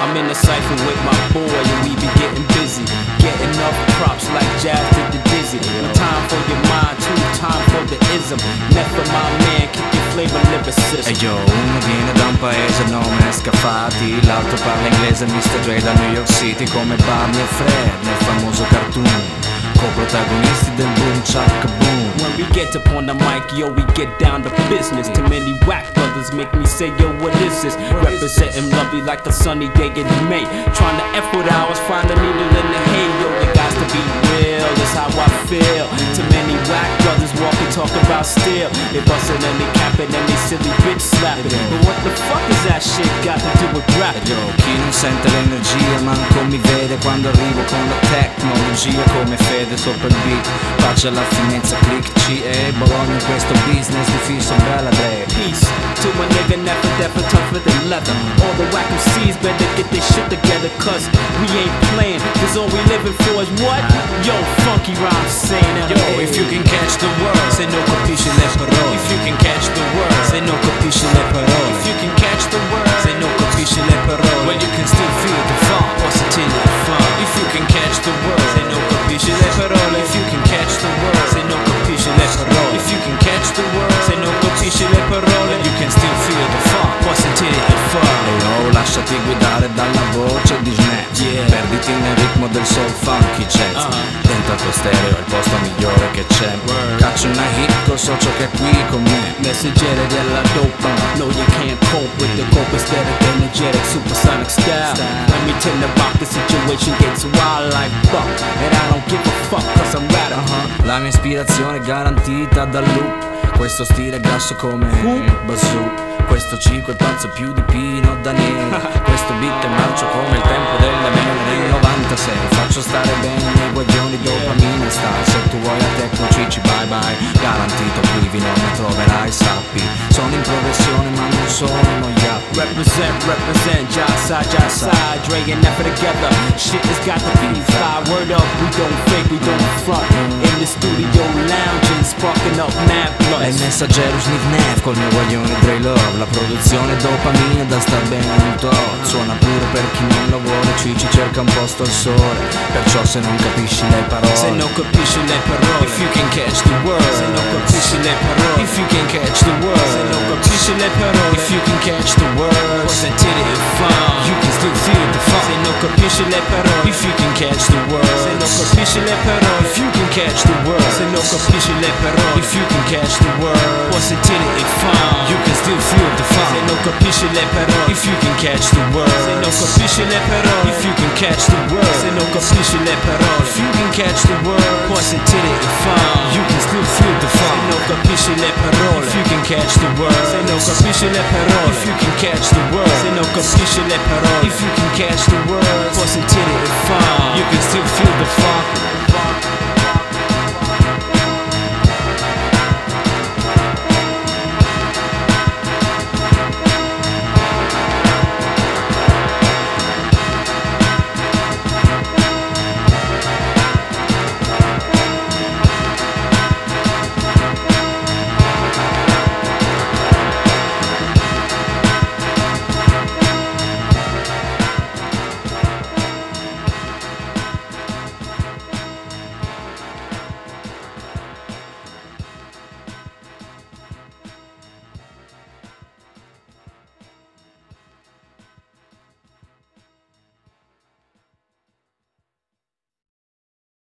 I'm in the cypher with my boy and we be getting busy. Getting enough props like Jazz did the Dizzy. One time for your mind, two time for the ism. Next for my man, keep your flavor lyricism. E io, uno viene da un paese, il nome è Scafati. L'altro parla inglese, Mr. Dre da New York City. Come Barney e Fred nel famoso cartoon, co-protagonisti del boom chaka boom. When we get up on the mic, yo, we get down to business. Too many whack brothers make me say, yo, what is this? Representing lovely like a sunny day in May. Trying to F with ours, find a needle in the hay. Yo, it got to be real, that's how I feel. Too many whack brothers walk and talk about still. They bustin' and they capping and they silly bitch slapping. But what the fuck is that shit got to do with rap? Yo, chi non sente l'energia manco mi vede quando arrivo con la tecnologia come Fede sopra il beat. Pace alla finezza, click CE, Bologna in questo business di fisso bella day. Peace to a nigga never deafer, tougher than leather. All the whack MCs better get their shit together, cause we ain't playing, cause all we living for is what? Yo, funky rhyme saying that. Yo, if you can catch the word, se no capisci le parole. if you can catch the word, Se no capisci le parole. if you can catch the word, Se no capisci le parole. well you can still feel the funk. Posso tenere fun. If you can catch the word, Se no capisci le parole. if you can catch the word, Se no capisci le parole. if you can catch the word, Se no capisci le parole. you can still feel the funk. Posso tenere fun. E oh, lasciati guidare dalla voce di Snatch, Yeah. perditi nel ritmo del soul funky jazz. Dentro al tuo stereo è il posto migliore che c'è. Word. Caccio una hit col socio che è qui con me. Messaggero della dopa. No, you can't cope with the cope instead of energetic supersonic style. Let me tell about the situation gets wild like fuck. And I don't give a fuck cause I'm radical. La mia ispirazione è garantita dal loop. Questo stile è grasso come Bazoo. Questo cico è pazzo più di Pino Daniele. Questo beat è marcio come il tempo delle mele. Nel 96 faccio stare bene i miei guaglioni, dopamina style. Se tu vuoi a tecno cici bye bye, garantito qui non mi troverai sappi. Sono in progressione ma non sono noiato. Represent, jive side, Dre and Nefer together. Shit has got to be fly. Word up, we don't fake, we don't front. In the studio lounging, sparking up mad È il blunts. messaggero Sniff Neff col mio guaglione Dre Love. La produzione dopamina da star bene un tot. Suona pure per chi non la vuole, Cici cerca un posto al sole. Perciò se non capisci le parole, Se no capisci le parole. if you can catch the word, Se no capisci le parole. if you can catch the word, Se no capisci le parole. if you can catch the word, Sentire il fun. you can still feel the funk. Se no capisci le parole. If you can catch the word, Se no capisci le parole. if you can catch the word, Se no capisci le parole. if you can catch the word, Puoi sentire il fun. you can still feel the Se funk. non capisci le parole. If you can catch the word, Se non capisci le parole. if you can catch the word, Se non capisci le parole. if you can catch the word, Puoi sentire il fun. you can still feel the Se funk. non capisci le parole. If you can catch the word, Se non capisci le parole. if you can catch the word, Se non capisci le parole. if you can catch the word, Puoi sentire il fun. you can still feel the funk.